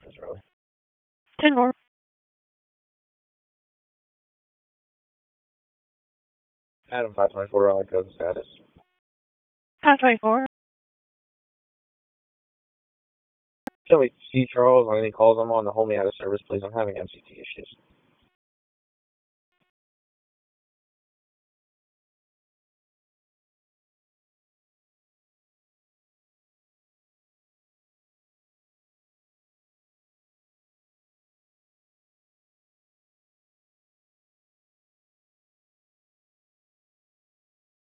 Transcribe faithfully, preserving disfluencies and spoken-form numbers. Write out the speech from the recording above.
happens really. ten four. Adam five twenty-four, Raleigh code status. five twenty-four. Can we see Charles on any calls I'm on to hold me out of service, please? I'm having M C T issues.